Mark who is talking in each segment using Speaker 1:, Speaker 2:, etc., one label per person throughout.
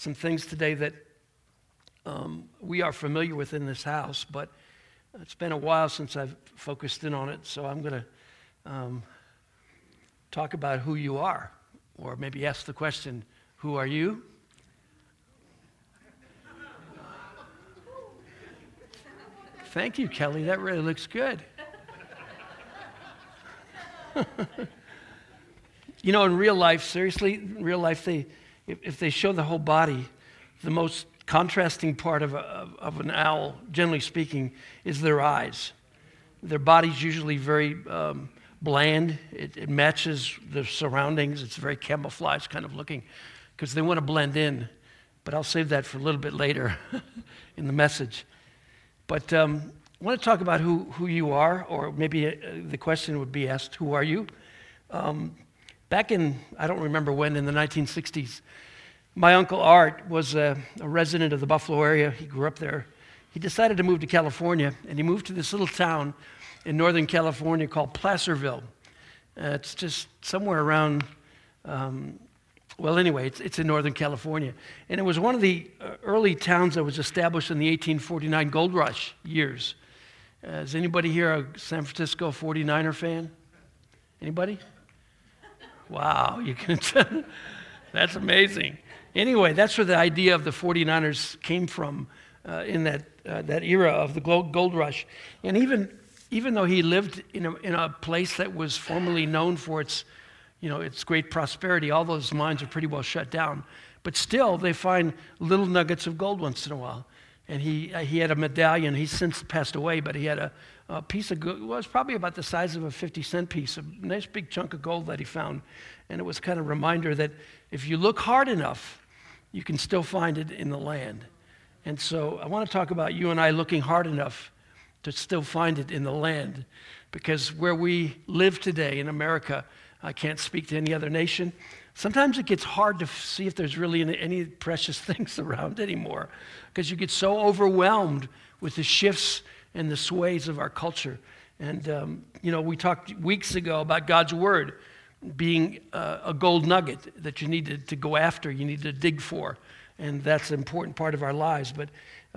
Speaker 1: some things today that we are familiar with in this house, but it's been a while since I've focused in on it, so I'm going to talk about who you are, or maybe ask the question, who are you? Thank you, Kelly. That really looks good. You know, in real life, seriously, in real life, if they show the whole body, the most contrasting part of an owl, generally speaking, is their eyes. Their body's usually very bland. It matches the surroundings. It's very camouflaged kind of looking because they want to blend in. But I'll save that for a little bit later in the message. But I want to talk about who you are, or maybe the question would be asked, who are you? Back in, I don't remember when, in the 1960s, my Uncle Art was a resident of the Buffalo area. He grew up there. He decided to move to California, and he moved to this little town in Northern California called Placerville. It's just somewhere around, it's in Northern California. And it was one of the early towns that was established in the 1849 Gold Rush years. Is anybody here a San Francisco 49er fan? Anybody? Wow, you can tell. That's amazing. Anyway, that's where the idea of the 49ers came from in that era of the Gold Rush. And even though he lived in a place that was formerly known for its great prosperity, all those mines are pretty well shut down. But still, they find little nuggets of gold once in a while. And he had a medallion. He's since passed away, but he had a piece of gold. Well, it was probably about the size of a 50-cent piece, a nice big chunk of gold that he found. And it was kind of a reminder that if you look hard enough, you can still find it in the land. And so I want to talk about you and I looking hard enough to still find it in the land. Because where we live today in America, I can't speak to any other nation. Sometimes it gets hard to see if there's really any precious things around anymore, because you get so overwhelmed with the shifts and the sways of our culture. And, we talked weeks ago about God's Word being a gold nugget that you need to go after, you need to dig for. And that's an important part of our lives. But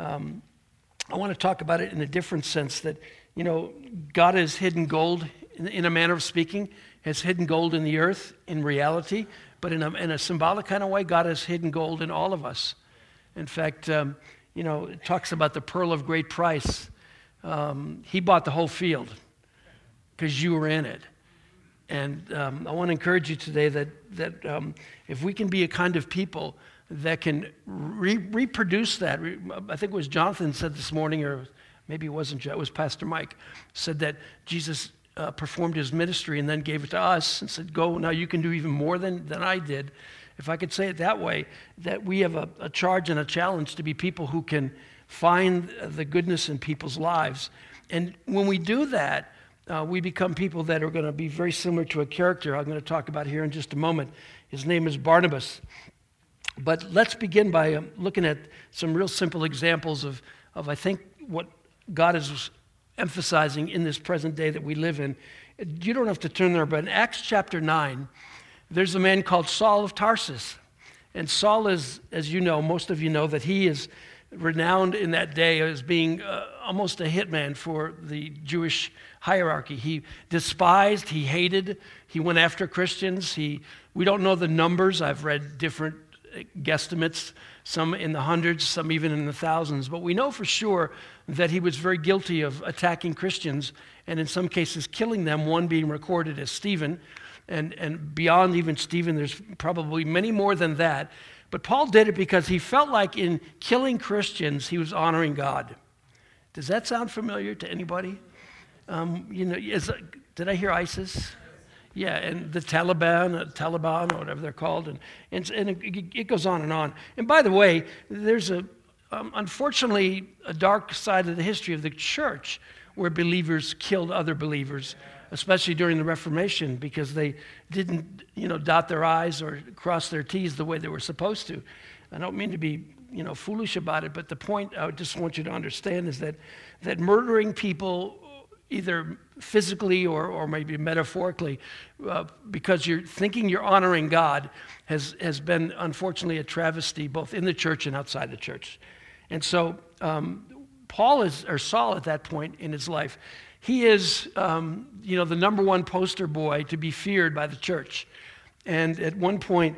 Speaker 1: I want to talk about it in a different sense that, God has hidden gold, in a manner of speaking, has hidden gold in the earth in reality. But in a symbolic kind of way, God has hidden gold in all of us. In fact, it talks about the pearl of great price. He bought the whole field because you were in it. And I want to encourage you today that if we can be a kind of people that can reproduce that. I think it was Jonathan said this morning, or maybe it wasn't, it was Pastor Mike, said that Jesus performed his ministry and then gave it to us and said, go, now you can do even more than I did. If I could say it that way, that we have a charge and a challenge to be people who can find the goodness in people's lives. And when we do that, we become people that are going to be very similar to a character I'm going to talk about here in just a moment. His name is Barnabas. But let's begin by looking at some real simple examples of I think, what God is emphasizing in this present day that we live in. You don't have to turn there, but in Acts chapter 9, there's a man called Saul of Tarsus. And Saul is, as you know, most of you know, that he is renowned in that day as being almost a hitman for the Jewish hierarchy. He despised, he hated, he went after Christians. We don't know the numbers. I've read different guesstimates, some in the hundreds, some even in the thousands. But we know for sure that he was very guilty of attacking Christians and in some cases killing them, one being recorded as Stephen. And beyond even Stephen, there's probably many more than that. But Paul did it because he felt like in killing Christians, he was honoring God. Does that sound familiar to anybody? Did I hear ISIS? Yeah, and the Taliban, or whatever they're called, and it goes on and on. And by the way, there's unfortunately a dark side of the history of the church where believers killed other believers, especially during the Reformation, because they didn't, dot their I's or cross their T's the way they were supposed to. I don't mean to be, foolish about it, but the point I just want you to understand is that murdering people either physically or maybe metaphorically, because you're thinking you're honoring God has been, unfortunately, a travesty both in the church and outside the church. And so Saul at that point in his life, he is, the number one poster boy to be feared by the church. And at one point,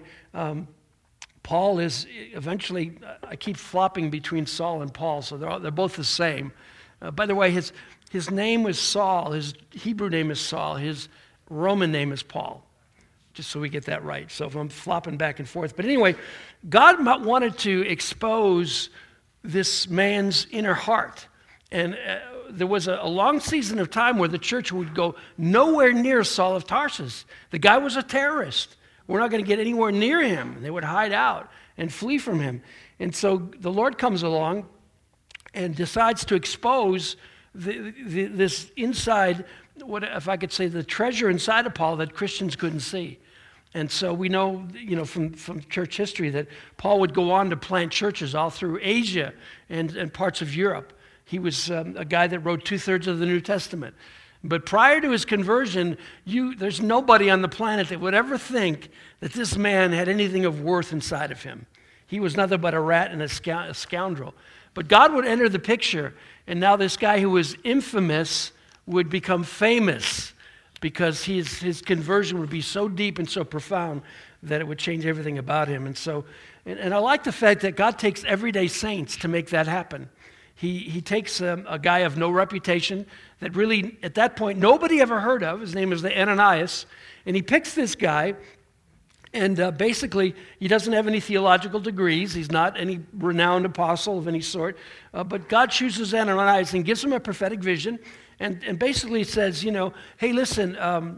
Speaker 1: Paul is eventually, I keep flopping between Saul and Paul, so they're both the same. By the way, his name was Saul. His Hebrew name is Saul. His Roman name is Paul, just so we get that right. So if I'm flopping back and forth. But anyway, God wanted to expose this man's inner heart. And there was a long season of time where the church would go nowhere near Saul of Tarsus. The guy was a terrorist. We're not going to get anywhere near him. They would hide out and flee from him. And so the Lord comes along and decides to expose this inside, what if I could say, the treasure inside of Paul that Christians couldn't see. And so we know, from church history that Paul would go on to plant churches all through Asia and parts of Europe. He was a guy that wrote 2/3 of the New Testament. But prior to his conversion, there's nobody on the planet that would ever think that this man had anything of worth inside of him. He was nothing but a rat and a scoundrel. But God would enter the picture, and now this guy who was infamous would become famous because his conversion would be so deep and so profound that it would change everything about him. And so, and I like the fact that God takes everyday saints to make that happen. He takes a guy of no reputation that really, at that point, nobody ever heard of. His name is Ananias. And he picks this guy, and basically, he doesn't have any theological degrees. He's not any renowned apostle of any sort. But God chooses Ananias and gives him a prophetic vision and basically says, hey, listen,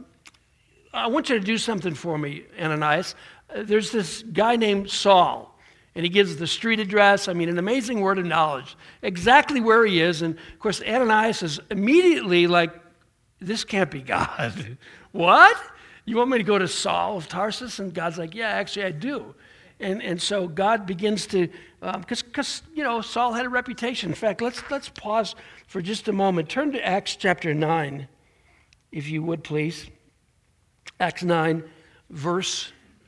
Speaker 1: I want you to do something for me, Ananias. There's this guy named Saul. And he gives the street address. I mean, an amazing word of knowledge. Exactly where he is. And, of course, Ananias is immediately like, this can't be God. What? You want me to go to Saul of Tarsus? And God's like, yeah, actually I do. And so God begins to, because Saul had a reputation. In fact, let's pause for just a moment. Turn to Acts chapter 9, if you would, please. Acts 9, verse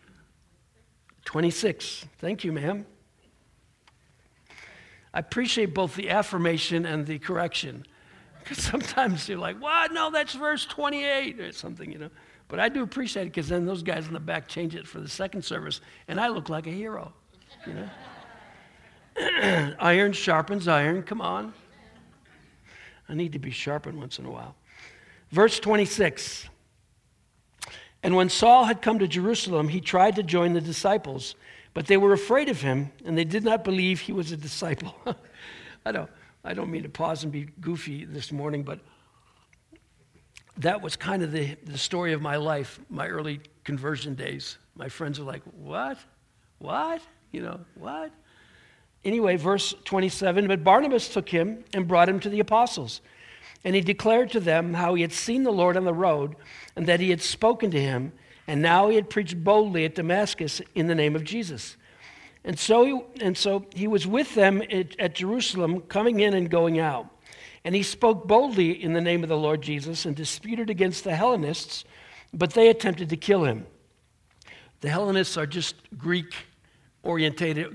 Speaker 1: 26. Thank you, ma'am. I appreciate both the affirmation and the correction. Because sometimes you're like, what? No, that's verse 28 or something, But I do appreciate it because then those guys in the back change it for the second service, and I look like a hero, Iron sharpens iron. Come on. I need to be sharpened once in a while. Verse 26. And when Saul had come to Jerusalem, he tried to join the disciples, but they were afraid of him, and they did not believe he was a disciple. I don't mean to pause and be goofy this morning, but that was kind of the story of my life, my early conversion days. My friends were like, what? What? What? Anyway, verse 27, but Barnabas took him and brought him to the apostles. And he declared to them how he had seen the Lord on the road and that he had spoken to him, and now he had preached boldly at Damascus in the name of Jesus. And so he was with them at Jerusalem, coming in and going out. And he spoke boldly in the name of the Lord Jesus and disputed against the Hellenists, but they attempted to kill him. The Hellenists are just Greek-oriented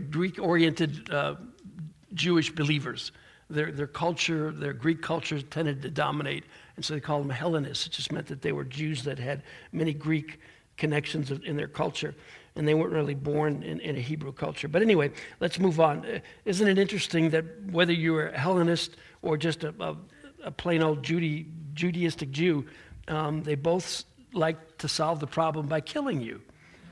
Speaker 1: Jewish believers. Their culture, their Greek culture tended to dominate, and so they called them Hellenists. It just meant that they were Jews that had many Greek connections in their culture, and they weren't really born in a Hebrew culture. But anyway, let's move on. Isn't it interesting that whether you were a Hellenist or just a plain old Judaistic Jew, they both like to solve the problem by killing you,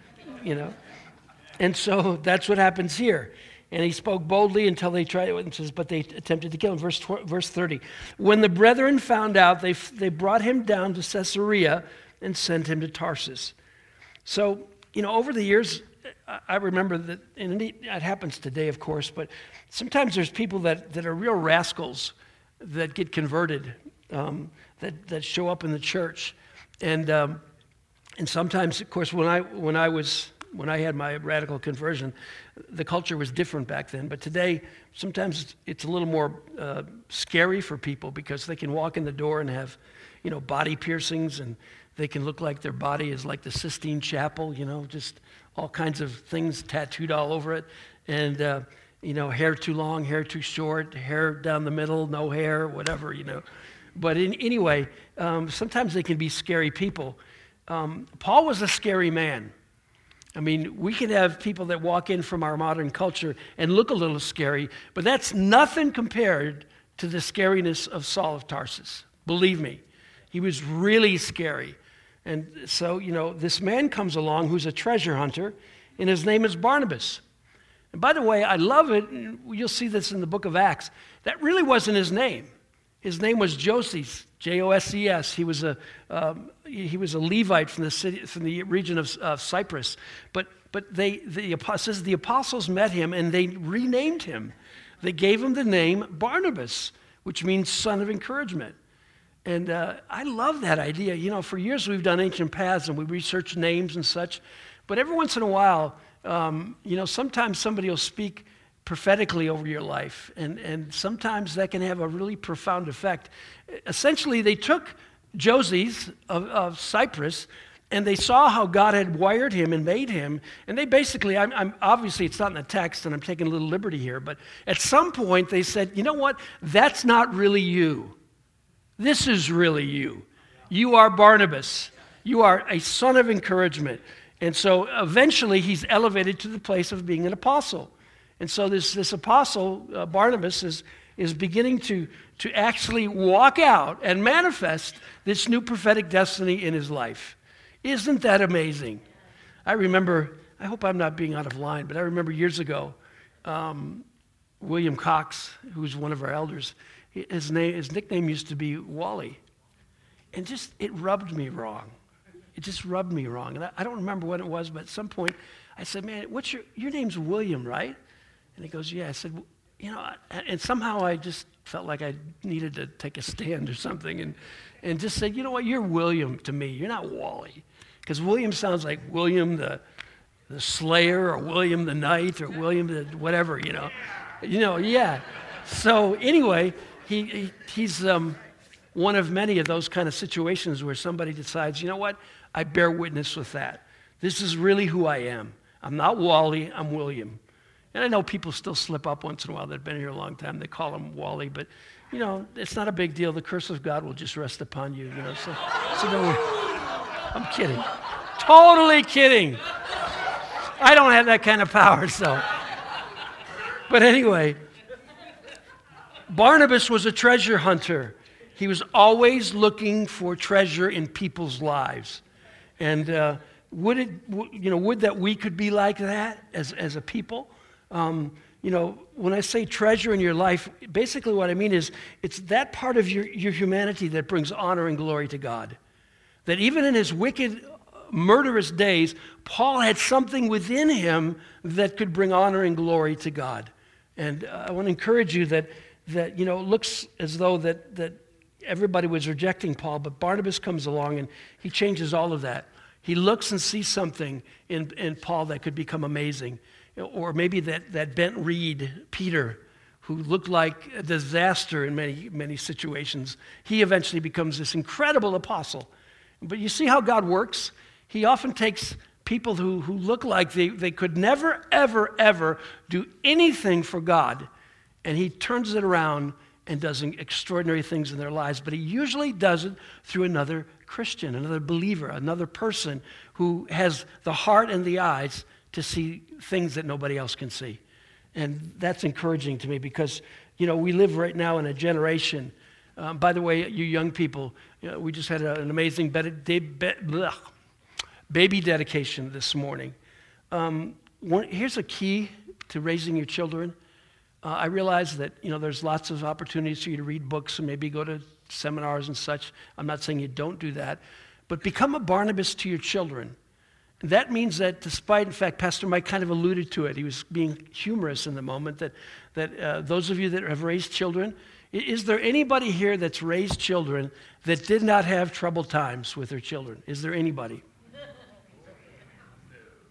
Speaker 1: And so that's what happens here. And he spoke boldly until they tried it, but they attempted to kill him. Verse 30. When the brethren found out, they brought him down to Caesarea and sent him to Tarsus. So, over the years, I remember that, and it happens today, of course, but sometimes there's people that are real rascals that get converted, that show up in the church. And sometimes, of course, when I was when I had my radical conversion, the culture was different back then. But today, sometimes it's a little more scary for people because they can walk in the door and have, body piercings, and they can look like their body is like the Sistine Chapel, just all kinds of things tattooed all over it. And, hair too long, hair too short, hair down the middle, no hair, whatever, But anyway, sometimes they can be scary people. Paul was a scary man. I mean, we can have people that walk in from our modern culture and look a little scary, but that's nothing compared to the scariness of Saul of Tarsus. Believe me, he was really scary. And so, this man comes along who's a treasure hunter, and his name is Barnabas. And by the way, I love it, and you'll see this in the book of Acts, that really wasn't his name. His name was Joses, Joses. He was a Levite from the region of Cyprus. But the apostles met him and they renamed him. They gave him the name Barnabas, which means son of encouragement. And I love that idea. For years we've done Ancient Paths and we research names and such. But every once in a while, sometimes somebody will speak prophetically over your life, and sometimes that can have a really profound effect. Essentially, they took Joses of Cyprus, and they saw how God had wired him and made him, and they basically, I'm obviously it's not in the text, and I'm taking a little liberty here, but at some point they said, you know what, that's not really you. This is really you. You are Barnabas. You are a son of encouragement. And so eventually he's elevated to the place of being an apostle. And so this apostle, Barnabas, is beginning to actually walk out and manifest this new prophetic destiny in his life. Isn't that amazing? I remember, I hope I'm not being out of line, but I remember years ago, William Cox, who was one of our elders, his nickname used to be Wally. And it rubbed me wrong. It just rubbed me wrong. And I don't remember what it was, but at some point I said, man, what's your name's William, right? And he goes, yeah. I said, and somehow I just felt like I needed to take a stand or something and just said, you know what, you're William to me. You're not Wally. Because William sounds like William the Slayer or William the Knight or William the whatever, yeah. So anyway, he's one of many of those kind of situations where somebody decides, you know what, I bear witness with that. This is really who I am. I'm not Wally, I'm William. And I know people still slip up once in a while that have been here a long time. They call him Wally, but, it's not a big deal. The curse of God will just rest upon you, So don't worry. I'm kidding. Totally kidding. I don't have that kind of power, so. But anyway, Barnabas was a treasure hunter. He was always looking for treasure in people's lives. And would that we could be like that as a people? When I say treasure in your life, basically what I mean is it's that part of your humanity that brings honor and glory to God. That even in his wicked, murderous days, Paul had something within him that could bring honor and glory to God. And I want to encourage you that it looks as though that everybody was rejecting Paul, but Barnabas comes along and he changes all of that. He looks and sees something in Paul that could become amazing. Or maybe that bent reed, Peter, who looked like a disaster in many, many situations. He eventually becomes this incredible apostle. But you see how God works? He often takes people who look like they could never, ever, ever do anything for God, and he turns it around and does extraordinary things in their lives. But he usually does it through another Christian, another believer, another person who has the heart and the eyes to see things that nobody else can see. And that's encouraging to me because, we live right now in a generation. By the way, you young people, we just had an amazing baby dedication this morning. Here's a key to raising your children. I realize that, there's lots of opportunities for you to read books and maybe go to seminars and such. I'm not saying you don't do that. But become a Barnabas to your children. That means that despite, in fact, Pastor Mike kind of alluded to it. He was being humorous in the moment that those of you that have raised children, is there anybody here that's raised children that did not have troubled times with their children? Is there anybody?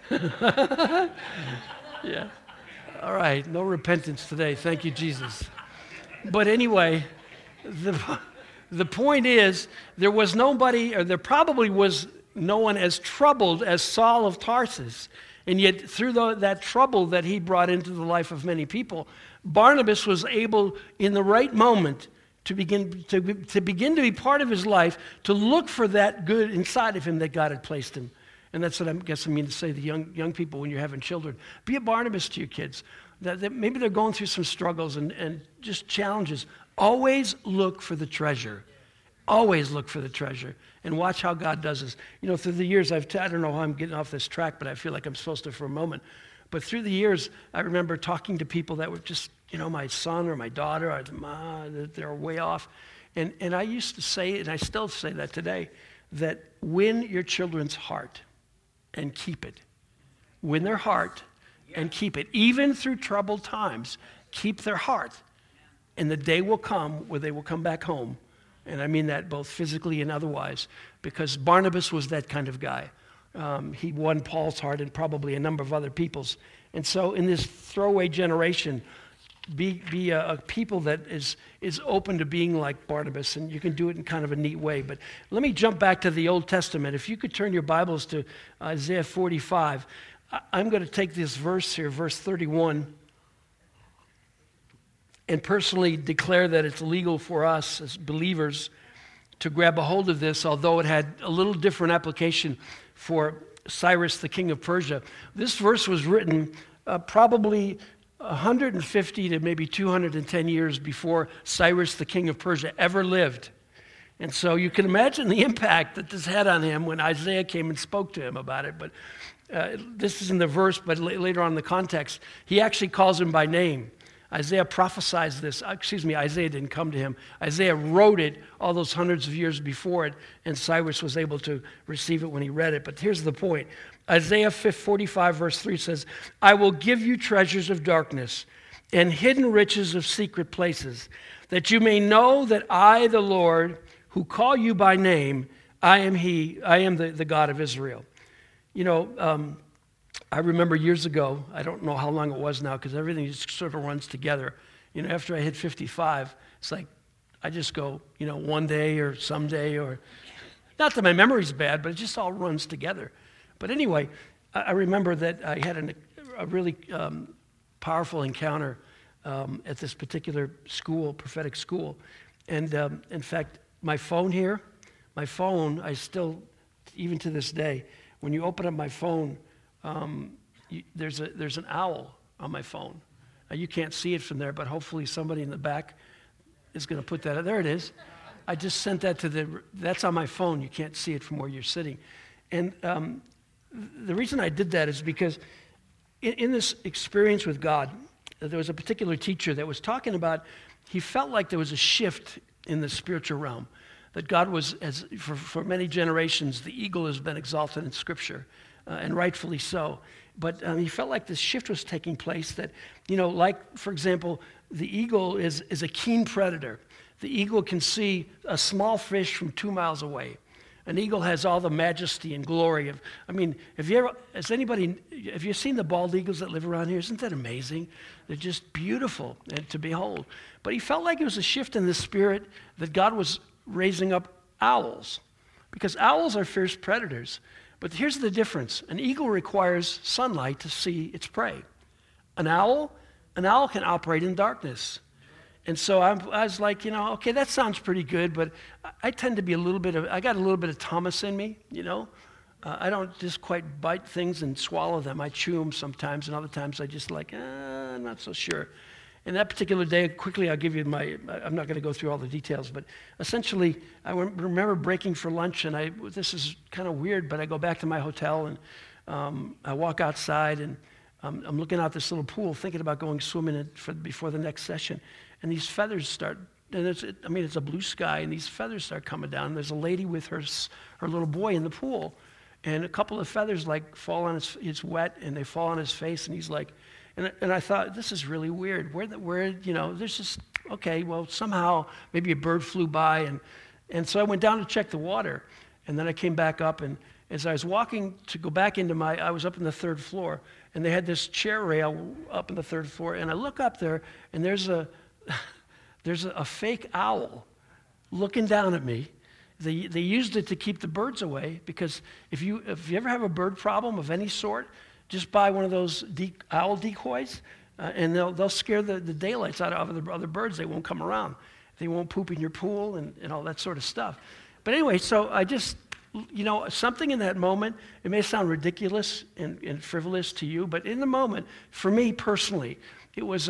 Speaker 1: Yeah. All right. No repentance today. Thank you, Jesus. But anyway, the point is, there was nobody, or there probably was no one as troubled as Saul of Tarsus. And yet, through that trouble that he brought into the life of many people, Barnabas was able, in the right moment, to begin to be part of his life, to look for that good inside of him that God had placed him. And that's what I guess I mean to say to young people when you're having children. Be a Barnabas to your kids. That maybe they're going through some struggles and just challenges. Always look for the treasure. Always look for the treasure. And watch how God does this. You know, through the years, I don't know how I'm getting off this track, but I feel like I'm supposed to for a moment. But through the years, I remember talking to people that were just, you know, my son or my daughter, they're way off. And I used to say, and I still say that today, that win your children's heart and keep it. Win their heart and keep it. Even through troubled times, keep their heart. And the day will come where they will come back home. And I mean that both physically and otherwise, because Barnabas was that kind of guy. He won Paul's heart and probably a number of other people's. And so in this throwaway generation, be a people that is open to being like Barnabas, and you can do it in kind of a neat way. But let me jump back to the Old Testament. If you could turn your Bibles to Isaiah 45, I'm going to take this verse here, verse 31, and personally declare that it's legal for us as believers to grab a hold of this, although it had a little different application for Cyrus, the king of Persia. This verse was written probably 150 to maybe 210 years before Cyrus, the king of Persia, ever lived. And so you can imagine the impact that this had on him when Isaiah came and spoke to him about it. But this is in the verse, but later on in the context, he actually calls him by name. Isaiah prophesies this. Isaiah didn't come to him. Isaiah wrote it all those hundreds of years before it, and Cyrus was able to receive it when he read it. But here's the point. Isaiah 45, verse 3 says, I will give you treasures of darkness and hidden riches of secret places, that you may know that I, the Lord, who call you by name, I am the God of Israel. You know, I remember years ago, I don't know how long it was now, because everything just sort of runs together. You know, after I hit 55, it's like I just go, you know, one day or someday, or not that my memory's bad, but it just all runs together. But anyway, I remember that I had a really powerful encounter at this particular school, prophetic school. And in fact, my phone, I still, even to this day, when you open up my phone, there's an owl on my phone. Now, you can't see it from there, but hopefully somebody in the back is going to put that. There it is. I just sent that that's on my phone. You can't see it from where you're sitting. And the reason I did that is because in this experience with God, there was a particular teacher that was talking about, he felt like there was a shift in the spiritual realm. That God was, for many generations, the eagle has been exalted in Scripture. And rightfully so. But he felt like this shift was taking place that, you know, like, for example, the eagle is a keen predator. The eagle can see a small fish from 2 miles away. An eagle has all the majesty and glory of, have you seen the bald eagles that live around here? Isn't that amazing? They're just beautiful to behold. But he felt like it was a shift in the spirit that God was raising up owls, because owls are fierce predators. But here's the difference. An eagle requires sunlight to see its prey. An owl can operate in darkness. And so I was like, you know, okay, that sounds pretty good, but I tend to be I got a little bit of Thomas in me, you know. I don't just quite bite things and swallow them. I chew them sometimes, and other times I just like, I'm not so sure. And that particular day, quickly I'll give you I'm not going to go through all the details, but essentially I remember breaking for lunch, and this is kind of weird, but I go back to my hotel, and I walk outside, and I'm looking out this little pool thinking about going swimming before the next session. And these feathers start, and it's a blue sky, and these feathers start coming down. And there's a lady with her little boy in the pool, and a couple of feathers fall on it's wet, and they fall on his face, and he's like, and I thought, this is really weird. There's just, okay, well, somehow maybe a bird flew by, and so I went down to check the water, and then I came back up, and as I was walking to go back into I was up in the third floor, and they had this chair rail up in the third floor, and I look up there, and there's a fake owl looking down at me. They used it to keep the birds away, because if you ever have a bird problem of any sort, just buy one of those owl decoys, and they'll scare the daylights out of the other birds. They won't come around. They won't poop in your pool and all that sort of stuff. But anyway, so I just, something in that moment, it may sound ridiculous and frivolous to you, but in the moment, for me personally, it was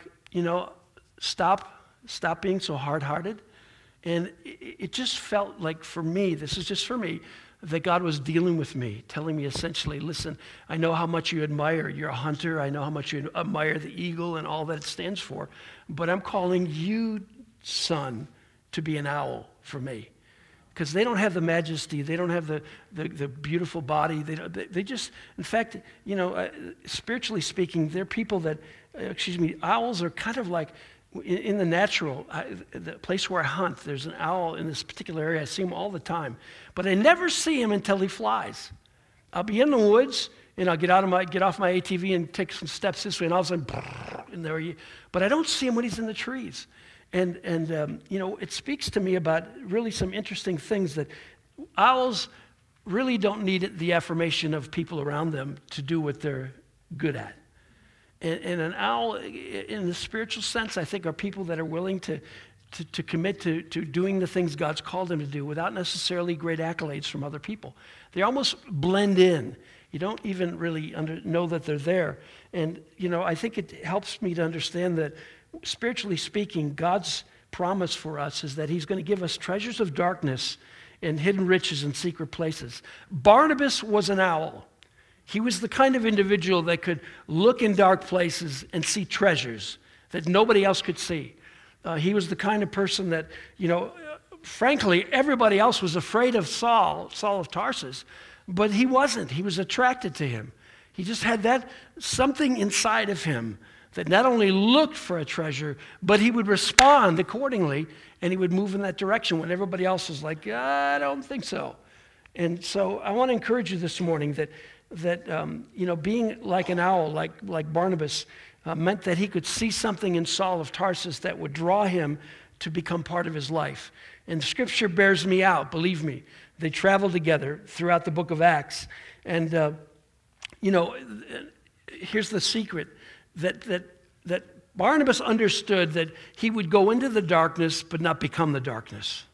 Speaker 1: stop being so hard-hearted. And it just felt like, for me, this is just for me, that God was dealing with me, telling me essentially, listen, I know how much you admire. You're a hunter. I know how much you admire the eagle and all that it stands for. But I'm calling you, son, to be an owl for me. Because they don't have the majesty. They don't have the beautiful body. They just, in fact, spiritually speaking, they're people that, owls are kind of like, in the natural, the place where I hunt, there's an owl in this particular area. I see him all the time. But I never see him until he flies. I'll be in the woods, and I'll get off my ATV and take some steps this way, and all of a sudden, and there he. But I don't see him when he's in the trees. And it speaks to me about really some interesting things, that owls really don't need the affirmation of people around them to do what they're good at. And an owl, in the spiritual sense, I think, are people that are willing to commit to doing the things God's called them to do without necessarily great accolades from other people. They almost blend in. You don't even really know that they're there. And, I think it helps me to understand that, spiritually speaking, God's promise for us is that he's going to give us treasures of darkness and hidden riches in secret places. Barnabas was an owl. He was the kind of individual that could look in dark places and see treasures that nobody else could see. He was the kind of person that, frankly, everybody else was afraid of Saul of Tarsus, but he wasn't. He was attracted to him. He just had that something inside of him that not only looked for a treasure, but he would respond accordingly, and he would move in that direction when everybody else was like, I don't think so. And so I want to encourage you this morning that being like an owl, like Barnabas, meant that he could see something in Saul of Tarsus that would draw him to become part of his life. And Scripture bears me out, believe me. They traveled together throughout the book of Acts. And, here's the secret, that Barnabas understood that he would go into the darkness but not become the darkness.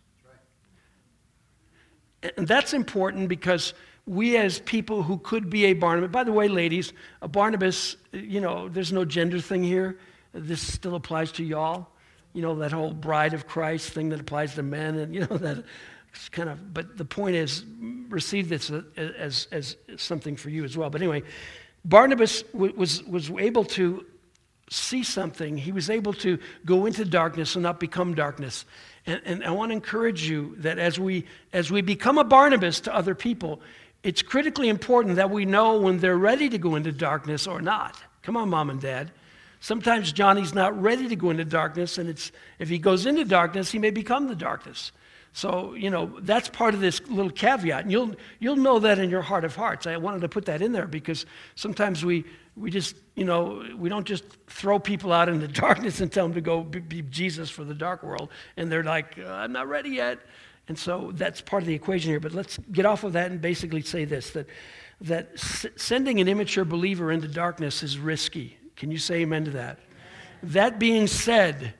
Speaker 1: And that's important, because we as people who could be a Barnabas, by the way, ladies, a Barnabas, there's no gender thing here. This still applies to y'all. That whole bride of Christ thing that applies to men, and that kind of, but the point is, receive this as something for you as well. But anyway, Barnabas was able to see something. He was able to go into darkness and not become darkness. And I want to encourage you that as we become a Barnabas to other people, it's critically important that we know when they're ready to go into darkness or not. Come on, Mom and Dad. Sometimes Johnny's not ready to go into darkness, and if he goes into darkness, he may become the darkness. So, that's part of this little caveat. And you'll know that in your heart of hearts. I wanted to put that in there because sometimes we just, we don't just throw people out into darkness and tell them to go be Jesus for the dark world. And they're like, I'm not ready yet. And so that's part of the equation here. But let's get off of that and basically say this, that sending an immature believer into darkness is risky. Can you say amen to that? That being said,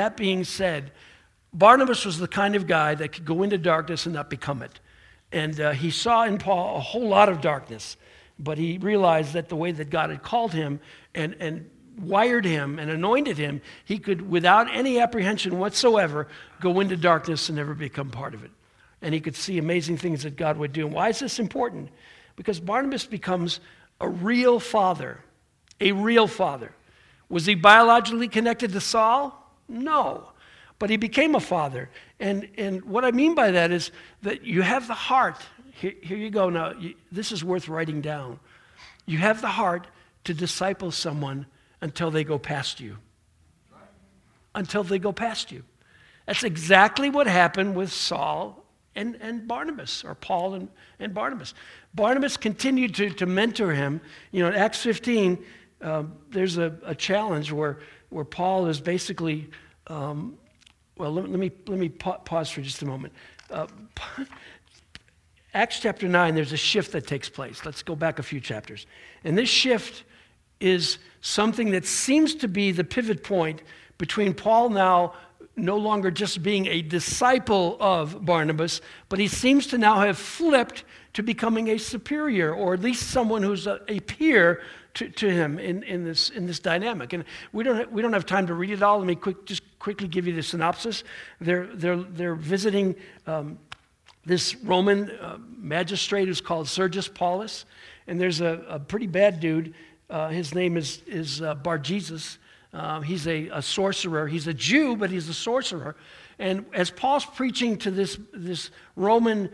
Speaker 1: Barnabas was the kind of guy that could go into darkness and not become it. And he saw in Paul a whole lot of darkness, but he realized that the way that God had called him and wired him and anointed him, he could, without any apprehension whatsoever, go into darkness and never become part of it. And he could see amazing things that God would do. And why is this important? Because Barnabas becomes a real father. A real father. Was he biologically connected to Saul? No. But he became a father. And what I mean by that is that you have the heart. Here you go now. This is worth writing down. You have the heart to disciple someone until they go past you. Until they go past you. That's exactly what happened with Saul and Barnabas, or Paul and Barnabas. Barnabas continued to mentor him. In Acts 15, there's a challenge where Paul is basically, let me pause for just a moment. Acts chapter 9, there's a shift that takes place. Let's go back a few chapters. And this shift is something that seems to be the pivot point between Paul now no longer just being a disciple of Barnabas, but he seems to now have flipped to becoming a superior, or at least someone who's a peer to him in this dynamic. And we don't have time to read it all. Let me just quickly give you the synopsis. They're visiting this Roman magistrate who's called Sergius Paulus, and there's a pretty bad dude. His name is Bar-Jesus. He's a sorcerer. He's a Jew, but he's a sorcerer. And as Paul's preaching to this Roman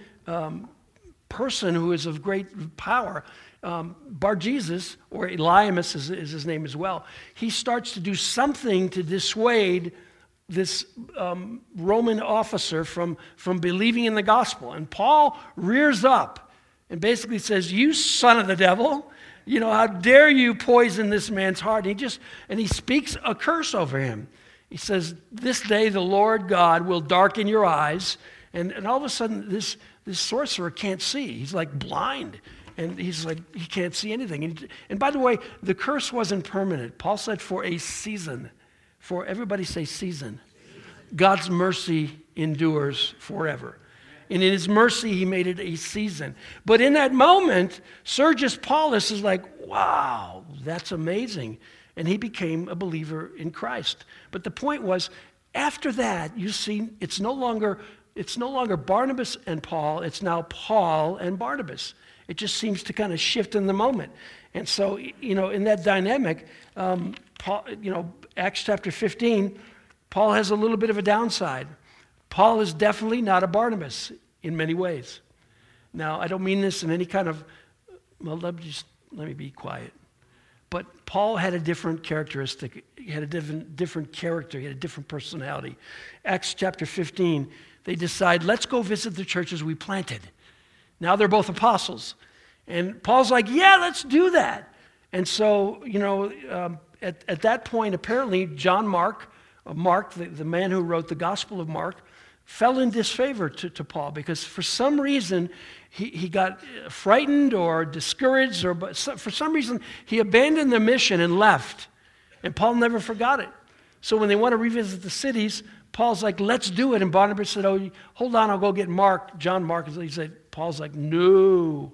Speaker 1: person who is of great power, Bar-Jesus, or Elymas is his name as well, he starts to do something to dissuade this Roman officer from believing in the gospel. And Paul rears up and basically says, "You son of the devil, how dare you poison this man's heart?" And he speaks a curse over him. He says, "This day the Lord God will darken your eyes." And all of a sudden, this sorcerer can't see. He's like blind. And he's like, he can't see anything. And by the way, the curse wasn't permanent. Paul said for a season. For everybody say season. God's mercy endures forever. And in his mercy, he made it a season. But in that moment, Sergius Paulus is like, wow, that's amazing. And he became a believer in Christ. But the point was, after that, you see, it's no longer Barnabas and Paul, it's now Paul and Barnabas. It just seems to kind of shift in the moment. And so, in that dynamic, Paul, Acts chapter 15, Paul has a little bit of a downside. Paul is definitely not a Barnabas in many ways. Now, I don't mean this in any kind of, let me be quiet. But Paul had a different characteristic. He had a different character. He had a different personality. Acts chapter 15, they decide, let's go visit the churches we planted. Now they're both apostles. And Paul's like, yeah, let's do that. And so, at that point, apparently, John Mark, the man who wrote the Gospel of Mark, fell in disfavor to Paul because for some reason he got frightened or discouraged, but for some reason he abandoned the mission and left. And Paul never forgot it. So when they want to revisit the cities, Paul's like, let's do it. And Barnabas said, oh, hold on, I'll go get Mark. John Mark, he said, Paul's like, no.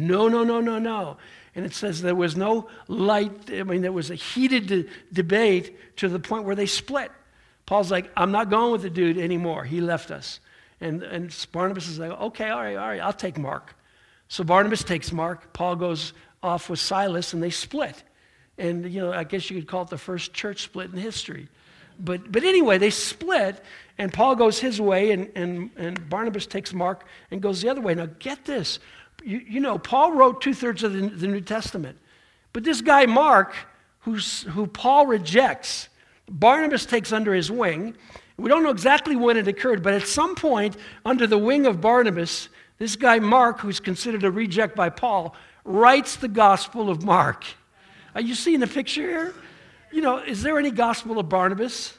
Speaker 1: And it says there was no light. There was a heated debate to the point where they split. Paul's like, I'm not going with the dude anymore. He left us. And Barnabas is like, okay, all right, I'll take Mark. So Barnabas takes Mark. Paul goes off with Silas, and they split. And, I guess you could call it the first church split in history. But anyway, they split, and Paul goes his way, and Barnabas takes Mark and goes the other way. Now, get this. Paul wrote 2/3 of the New Testament. But this guy, Mark, who Paul rejects, Barnabas takes under his wing. We don't know exactly when it occurred, but at some point, under the wing of Barnabas, this guy, Mark, who's considered a reject by Paul, writes the Gospel of Mark. Are you seeing the picture here? Is there any Gospel of Barnabas?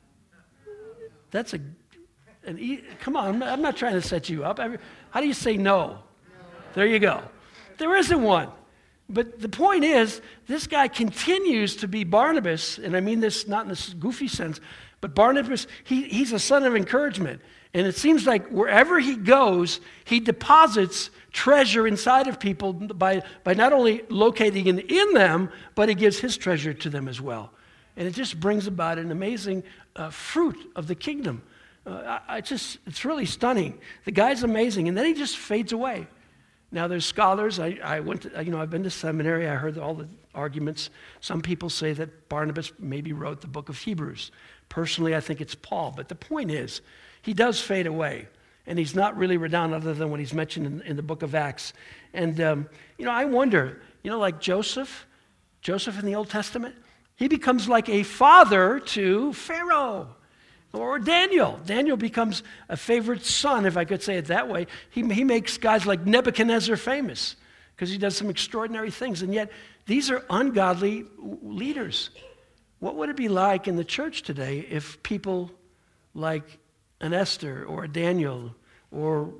Speaker 1: That's come on, I'm not trying to set you up. How do you say no? There you go. There isn't one. But the point is, this guy continues to be Barnabas, and I mean this not in this goofy sense, but Barnabas, he's a son of encouragement. And it seems like wherever he goes, he deposits treasure inside of people by not only locating in them, but he gives his treasure to them as well. And it just brings about an amazing fruit of the kingdom. It's really stunning. The guy's amazing, and then he just fades away. Now, there's scholars. I've been to seminary. I heard all the arguments. Some people say that Barnabas maybe wrote the book of Hebrews. Personally, I think it's Paul. But the point is, he does fade away, and he's not really renowned other than when he's mentioned in the book of Acts. And, I wonder, like Joseph in the Old Testament, he becomes like a father to Pharaoh. Or Daniel. Daniel becomes a favorite son, if I could say it that way. He makes guys like Nebuchadnezzar famous because he does some extraordinary things. And yet, these are ungodly leaders. What would it be like in the church today if people like an Esther or a Daniel or,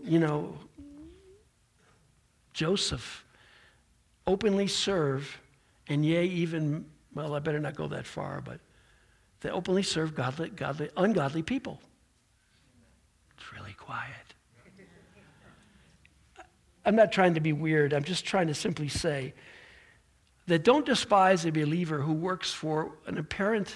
Speaker 1: Joseph openly serve, and yea, even, well, I better not go that far, but they openly serve ungodly people? It's really quiet. I'm not trying to be weird. I'm just trying to simply say that don't despise a believer who works for an apparent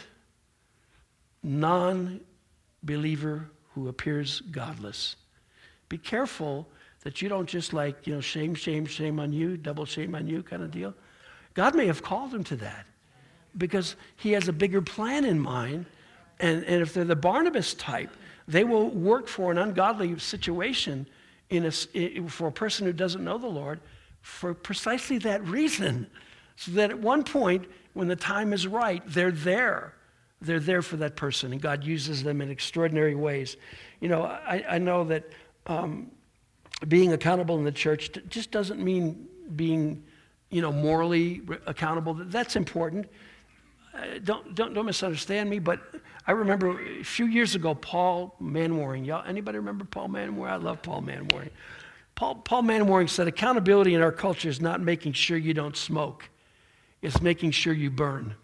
Speaker 1: non-believer who appears godless. Be careful that you don't just shame, shame, shame on you, double shame on you kind of deal. God may have called him to that because he has a bigger plan in mind. And if they're the Barnabas type, they will work for an ungodly situation for a person who doesn't know the Lord for precisely that reason. So that at one point, when the time is right, they're there. They're there for that person, and God uses them in extraordinary ways. I know that being accountable in the church just doesn't mean being, morally accountable. That's important. Don't misunderstand me, but I remember a few years ago, Paul Manwaring. Anybody remember Paul Manwaring? I love Paul Manwaring. Paul Manwaring said, accountability in our culture is not making sure you don't smoke. It's making sure you burn.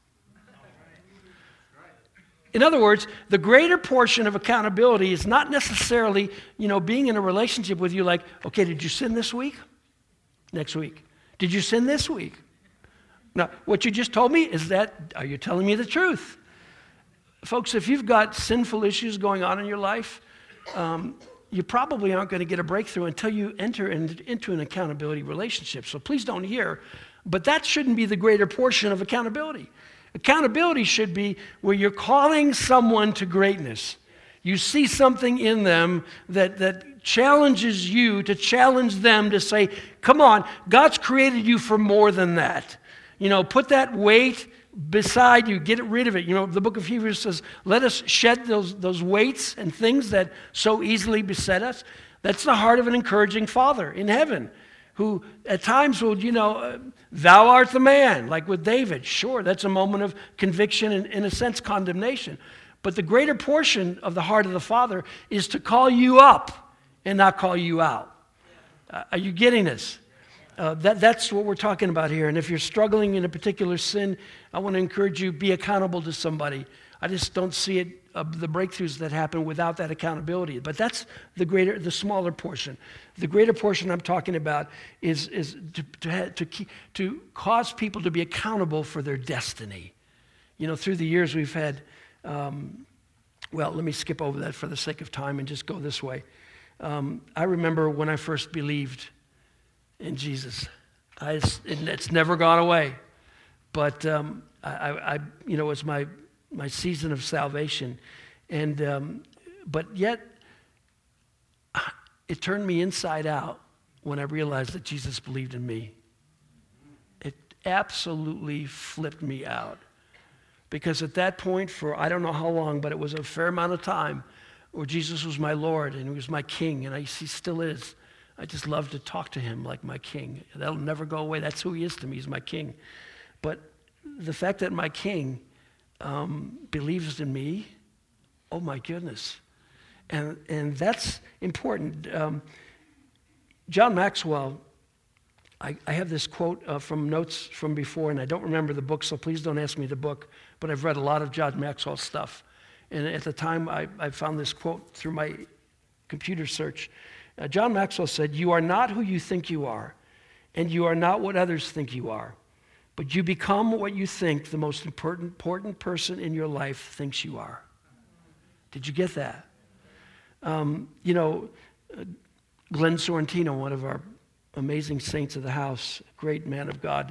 Speaker 1: In other words, the greater portion of accountability is not necessarily, being in a relationship with you like, okay, did you sin this week? Next week. Did you sin this week? Now, what you just told me are you telling me the truth? Folks, if you've got sinful issues going on in your life, you probably aren't going to get a breakthrough until you enter into an accountability relationship. So please don't hear, but that shouldn't be the greater portion of accountability. Accountability should be where you're calling someone to greatness. You see something in them that challenges you to challenge them to say, come on, God's created you for more than that. Put that weight beside you, get rid of it. The book of Hebrews says, let us shed those weights and things that so easily beset us. That's the heart of an encouraging Father in heaven, who at times will, thou art the man, like with David. Sure, that's a moment of conviction and, in a sense, condemnation. But the greater portion of the heart of the Father is to call you up and not call you out. Are you getting this? That's what we're talking about here. And if you're struggling in a particular sin, I want to encourage you, be accountable to somebody. I just don't see it, the breakthroughs that happen without that accountability. But that's the smaller portion. The greater portion I'm talking about is to cause people to be accountable for their destiny. Through the years we've had, let me skip over that for the sake of time and just go this way. I remember when I first believed in Jesus. It's never gone away. But it was my season of salvation. And but yet, it turned me inside out when I realized that Jesus believed in me. It absolutely flipped me out. Because at that point, for I don't know how long, but it was a fair amount of time, where Jesus was my Lord and he was my King, and he still is. I just love to talk to him like my King. That'll never go away. That's who he is to me. He's my King. But the fact that my King believes in me, oh my goodness. And that's important. John Maxwell, I have this quote from notes from before, and I don't remember the book, so please don't ask me the book, but I've read a lot of John Maxwell stuff. And at the time, I found this quote through my computer search. John Maxwell said, "You are not who you think you are, and you are not what others think you are, but you become what you think the most important person in your life thinks you are." Did you get that? Glenn Sorrentino, one of our amazing saints of the house, great man of God,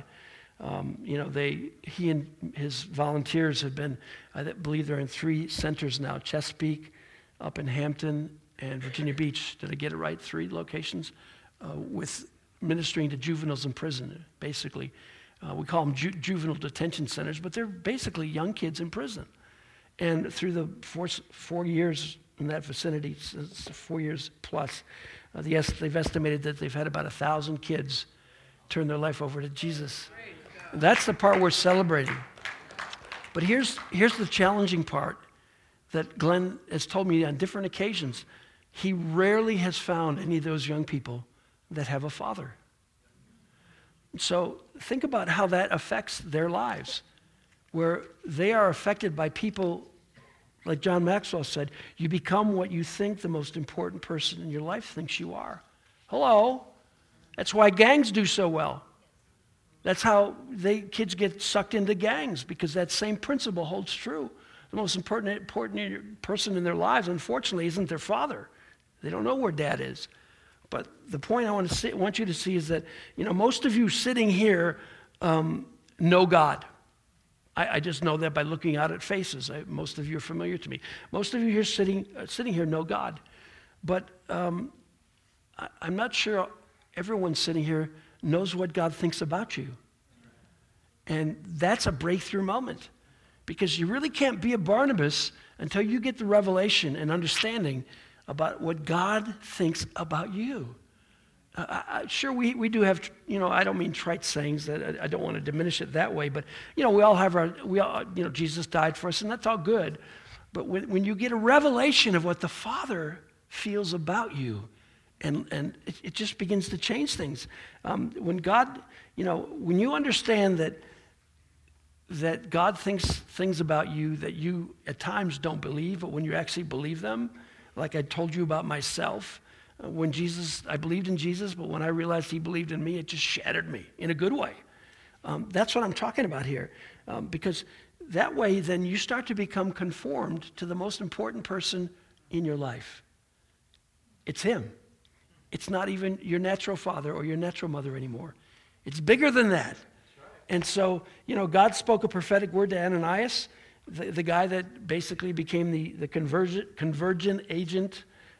Speaker 1: he and his volunteers have been, I believe they're in 3 centers now, Chesapeake, up in Hampton, and Virginia Beach. Did I get it right? 3 locations with ministering to juveniles in prison, basically. We call them juvenile detention centers, but they're basically young kids in prison. And through the 4 years in that vicinity, 4 years plus, they've estimated that they've had about 1,000 kids turn their life over to Jesus. That's the part we're celebrating. But here's the challenging part that Glenn has told me on different occasions. He rarely has found any of those young people that have a father. So think about how that affects their lives, where they are affected by people, like John Maxwell said, you become what you think the most important person in your life thinks you are. Hello? That's why gangs do so well. That's how kids get sucked into gangs, because that same principle holds true. The most important person in their lives, unfortunately, isn't their father. They don't know where dad is. But the point I want you to see is that, most of you sitting here know God. I just know that by looking out at faces. Most of you are familiar to me. Most of you here sitting here know God. But I'm not sure everyone sitting here knows what God thinks about you. And that's a breakthrough moment, because you really can't be a Barnabas until you get the revelation and understanding about what God thinks about you. Sure, we do have, I don't mean trite sayings, that I don't want to diminish it that way, but, we all have Jesus died for us, and that's all good. But when you get a revelation of what the Father feels about you, and it just begins to change things. When God, when you understand that God thinks things about you that you at times don't believe, but when you actually believe them, like I told you about myself, I believed in Jesus, but when I realized he believed in me, it just shattered me in a good way. That's what I'm talking about here, because that way then you start to become conformed to the most important person in your life. It's him. It's not even your natural father or your natural mother anymore. It's bigger than that. And so, God spoke a prophetic word to Ananias, the guy that basically became the conversion agent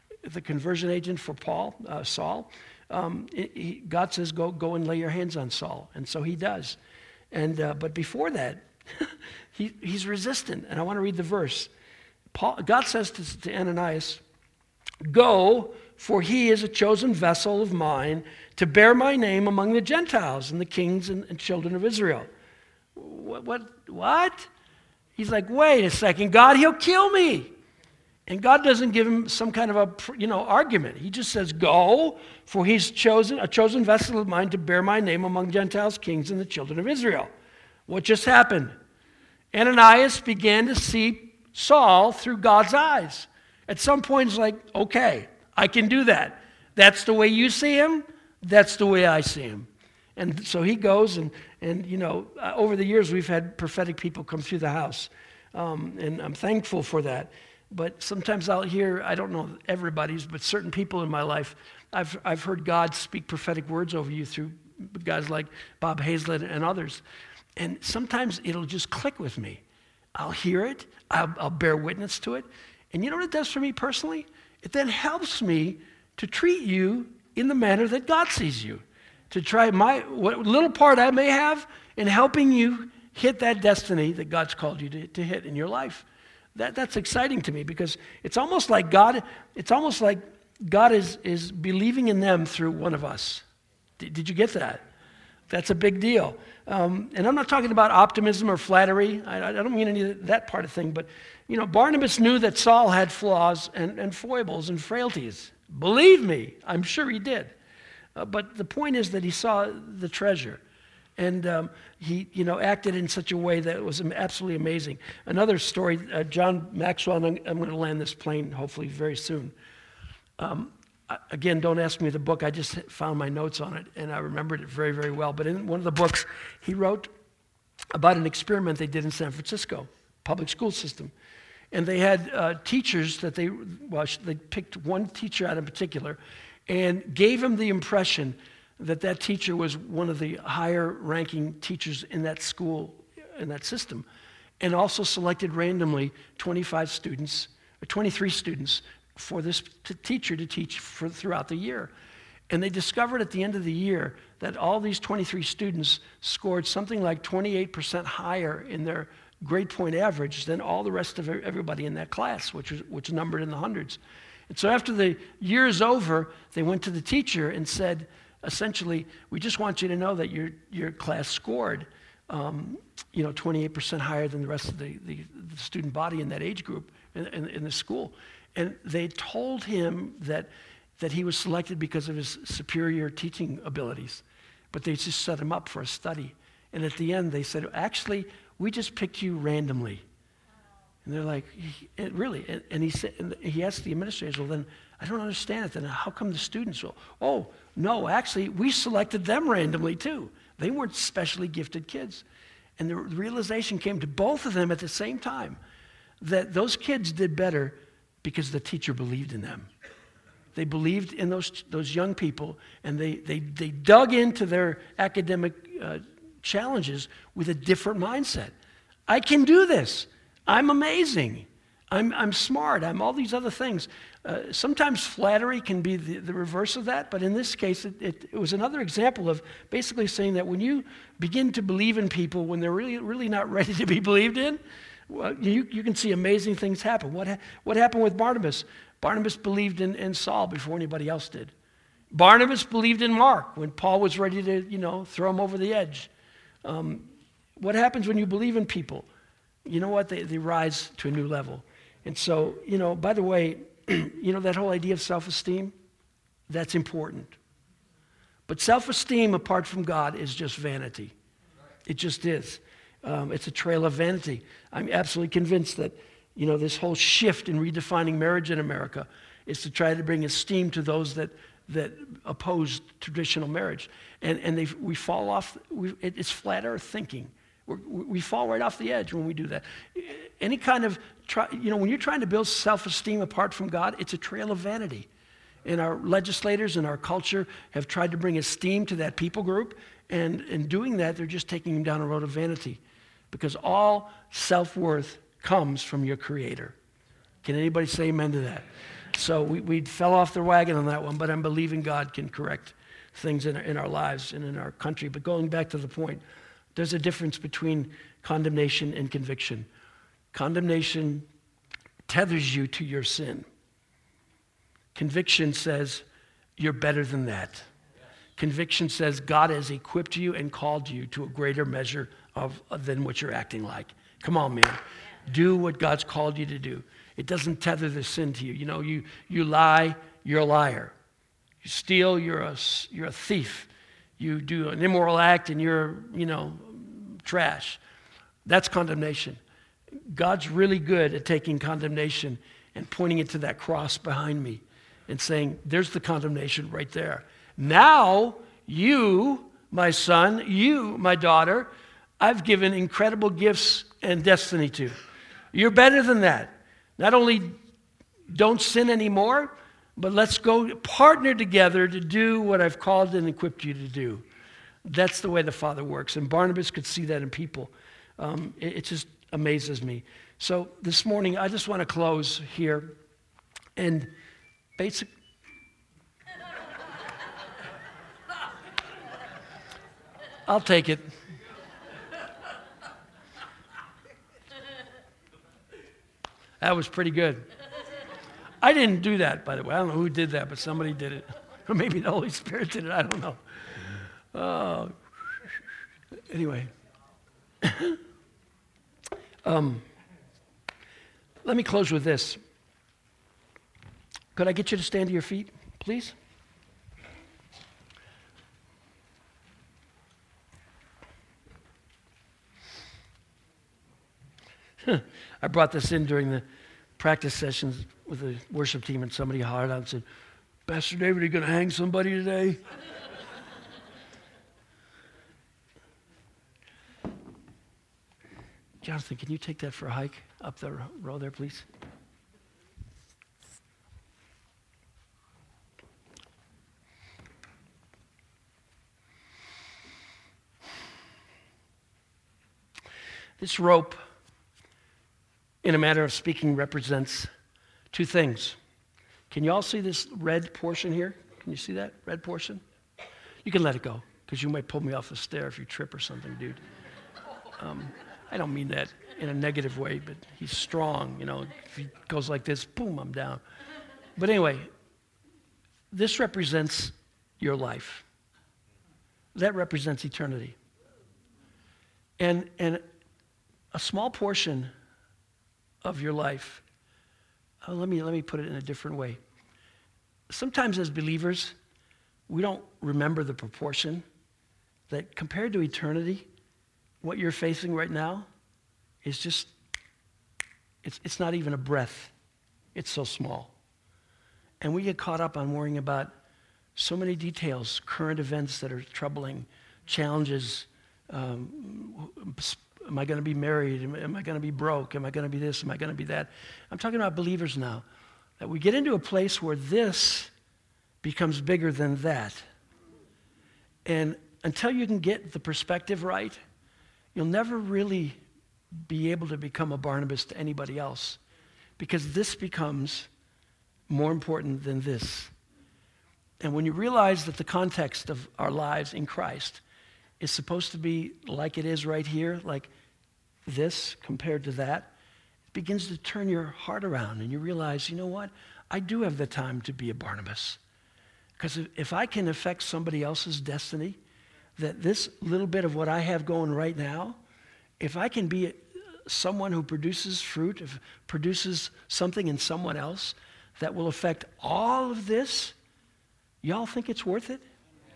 Speaker 1: for Saul. God says, go and lay your hands on Saul. And so he does. And but before that, he's resistant. And I want to read the verse. God says to Ananias, "Go, for he is a chosen vessel of mine to bear my name among the Gentiles and the kings and children of Israel." What? He's like, wait a second, God, he'll kill me. And God doesn't give him some kind of argument. He just says, "Go, for he's a chosen vessel of mine to bear my name among Gentiles, kings, and the children of Israel." What just happened? Ananias began to see Saul through God's eyes. At some point, it's like, okay, I can do that. That's the way you see him. That's the way I see him. And so he goes, and over the years, we've had prophetic people come through the house. And I'm thankful for that. But sometimes I'll hear, I don't know everybody's, but certain people in my life, I've heard God speak prophetic words over you through guys like Bob Hazlett and others. And sometimes it'll just click with me. I'll hear it. I'll bear witness to it. And you know what it does for me personally? It then helps me to treat you in the manner that God sees you. To try what little part I may have in helping you hit that destiny that God's called you to hit in your life. That's exciting to me, because it's almost like God is believing in them through one of us. Did you get that? That's a big deal. And I'm not talking about optimism or flattery. I don't mean any of that part of thing. But, Barnabas knew that Saul had flaws and foibles and frailties. Believe me, I'm sure he did. But the point is that he saw the treasure. And he, acted in such a way that was absolutely amazing. Another story, John Maxwell, and I'm going to land this plane hopefully very soon. Again, don't ask me the book. I just found my notes on it, and I remembered it very, very well. But in one of the books, he wrote about an experiment they did in San Francisco, public school system. And they had teachers that they picked one teacher out in particular and gave him the impression that teacher was one of the higher-ranking teachers in that school, in that system, and also selected randomly 23 students for this teacher to teach throughout the year. And they discovered at the end of the year that all these 23 students scored something like 28% higher in their grade point average than all the rest of everybody in that class, which numbered in the hundreds. And so after the year is over, they went to the teacher and said, essentially, we just want you to know that your class scored 28% higher than the rest of the student body in that age group in the school. And they told him that he was selected because of his superior teaching abilities, but they just set him up for a study. And at the end, they said, actually, we just picked you randomly. And they're like, really? And he said, and he asked the administrators, well, then I don't understand it. Then how come the students will? Oh, no, actually, we selected them randomly too. They weren't specially gifted kids. And the realization came to both of them at the same time that those kids did better because the teacher believed in them. They believed in those young people, and they dug into their academic challenges with a different mindset. I can do this. I'm amazing. I'm smart. I'm all these other things. Sometimes flattery can be the reverse of that, but in this case, it was another example of basically saying that when you begin to believe in people when they're really not ready to be believed in, well, you can see amazing things happen. What happened with Barnabas? Barnabas believed in Saul before anybody else did. Barnabas believed in Mark when Paul was ready to, throw him over the edge. What happens when you believe in people? You know what? They rise to a new level. And so, by the way, that whole idea of self-esteem, that's important. But self-esteem apart from God is just vanity. It just is. It's a trail of vanity. I'm absolutely convinced that, this whole shift in redefining marriage in America is to try to bring esteem to those that oppose traditional marriage. And we fall off, it's flat earth thinking. We fall right off the edge when we do that. Any kind of, when you're trying to build self-esteem apart from God, it's a trail of vanity. And our legislators and our culture have tried to bring esteem to that people group. And in doing that, they're just taking them down a road of vanity. Because all self-worth comes from your Creator. Can anybody say amen to that? So we fell off the wagon on that one, but I'm believing God can correct things in our lives and in our country. But going back to the point, there's a difference between condemnation and conviction. Condemnation tethers you to your sin. Conviction says you're better than that. Conviction says God has equipped you and called you to a greater measure than what you're acting like. Come on, man. Do what God's called you to do. It doesn't tether the sin to you. You lie, you're a liar. You steal, you're a thief. You do an immoral act and you're, trash. That's condemnation. God's really good at taking condemnation and pointing it to that cross behind me and saying, there's the condemnation right there. Now, you, my son, you, my daughter, I've given incredible gifts and destiny to. You're better than that. Not only don't sin anymore, but let's go partner together to do what I've called and equipped you to do. That's the way the Father works. And Barnabas could see that in people. It just amazes me. So this morning, I just want to close here and I'll take it. That was pretty good. I didn't do that, by the way. I don't know who did that, but somebody did it. Or maybe the Holy Spirit did it. I don't know. Anyway. Let me close with this. Could I get you to stand to your feet, please? I brought this in during the practice sessions with the worship team, and somebody hollered out and said, Pastor David, are you going to hang somebody today? Jonathan, can you take that for a hike up the row there, please? This rope, in a manner of speaking, represents two things. Can you all see this red portion here? Can you see that red portion? You can let it go, because you might pull me off the stair if you trip or something, dude. I don't mean that. in a negative way, but he's strong, If he goes like this, boom, I'm down. But anyway, this represents your life. That represents eternity. And a small portion of your life, let me put it in a different way. Sometimes as believers, we don't remember the proportion that compared to eternity, what you're facing right now is just, it's not even a breath. It's so small. And we get caught up on worrying about so many details, current events that are troubling, challenges. Am I going to be married? Am I going to be broke? Am I going to be this? Am I going to be that? I'm talking about believers now. That we get into a place where this becomes bigger than that. And until you can get the perspective right, you'll never really be able to become a Barnabas to anybody else, because this becomes more important than this. And when you realize that the context of our lives in Christ is supposed to be like it is right here, like this compared to that, it begins to turn your heart around and you realize, you know what? I do have the time to be a Barnabas. Because if I can affect somebody else's destiny, that this little bit of what I have going right now, if I can be someone who produces fruit, if produces something in someone else that will affect all of this, y'all think it's worth it?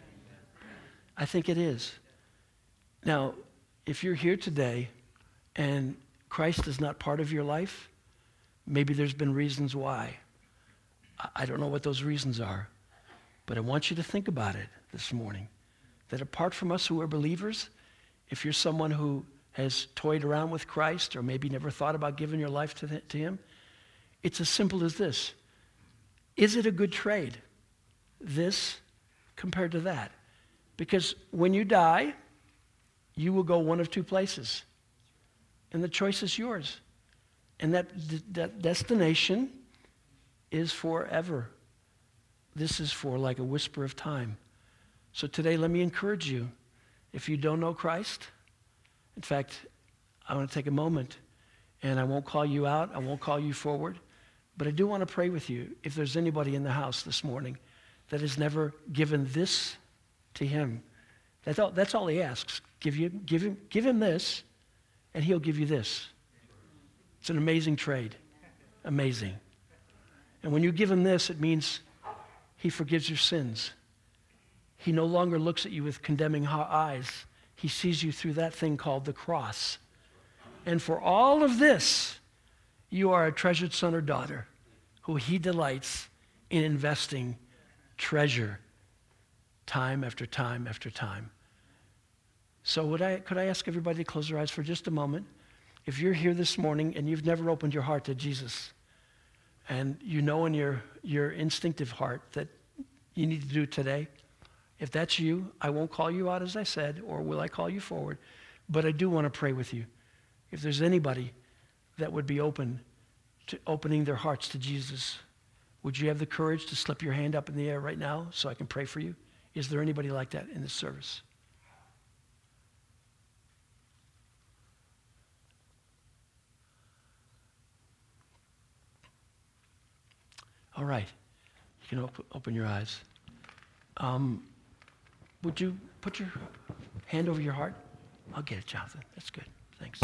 Speaker 1: I think it is. Now, if you're here today and Christ is not part of your life, maybe there's been reasons why. I don't know what those reasons are, but I want you to think about it this morning. That apart from us who are believers, if you're someone who has toyed around with Christ or maybe never thought about giving your life to him, it's as simple as this. Is it a good trade? This compared to that? Because when you die, you will go one of two places. And the choice is yours. And that destination is forever. This is for like a whisper of time. So today, let me encourage you. If you don't know Christ, in fact, I want to take a moment, and I won't call you out. I won't call you forward. But I do want to pray with you. If there's anybody in the house this morning that has never given this to him, that's all he asks. Give him this, and he'll give you this. It's an amazing trade. Amazing. And when you give him this, it means he forgives your sins. He no longer looks at you with condemning eyes. He sees you through that thing called the cross. And for all of this, you are a treasured son or daughter who he delights in investing treasure time after time after time. So could I ask everybody to close their eyes for just a moment? If you're here this morning and you've never opened your heart to Jesus, and you know in your instinctive heart that you need to do it today, if that's you, I won't call you out as I said, or will I call you forward, but I do want to pray with you. If there's anybody that would be open to opening their hearts to Jesus, would you have the courage to slip your hand up in the air right now so I can pray for you? Is there anybody like that in this service? All right. You can open your eyes. Would you put your hand over your heart? I'll get it, Jonathan. That's good. Thanks.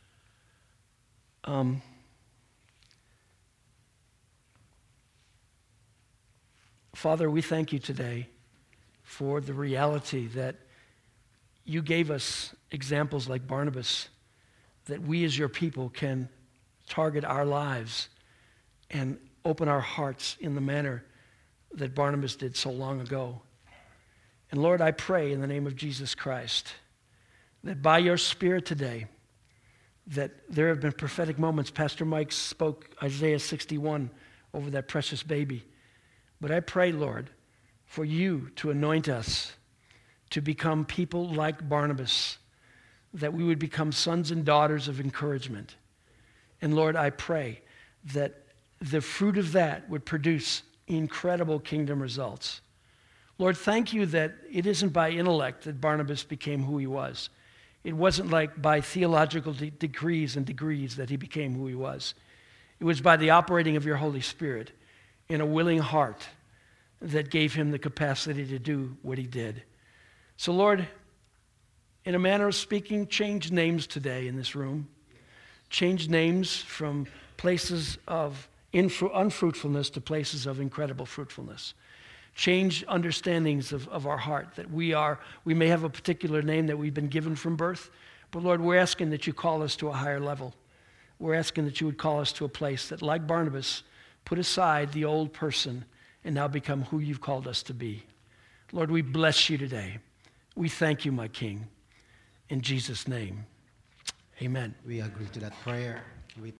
Speaker 1: Father, we thank you today for the reality that you gave us examples like Barnabas, that we as your people can target our lives and open our hearts in the manner that Barnabas did so long ago. And Lord, I pray in the name of Jesus Christ that by your Spirit today, that there have been prophetic moments. Pastor Mike spoke Isaiah 61 over that precious baby. But I pray, Lord, for you to anoint us to become people like Barnabas, that we would become sons and daughters of encouragement. And Lord, I pray that the fruit of that would produce incredible kingdom results. Lord, thank you that it isn't by intellect that Barnabas became who he was. It wasn't like by theological decrees and degrees that he became who he was. It was by the operating of your Holy Spirit in a willing heart that gave him the capacity to do what he did. So, Lord, in a manner of speaking, change names today in this room. Change names from places of unfruitfulness to places of incredible fruitfulness. Change understandings of our heart, that we may have a particular name that we've been given from birth, but Lord, we're asking that you call us to a higher level. We're asking that you would call us to a place that, like Barnabas, put aside the old person and now become who you've called us to be. Lord, we bless you today. We thank you, my King. In Jesus' name, amen.
Speaker 2: We agree to that prayer.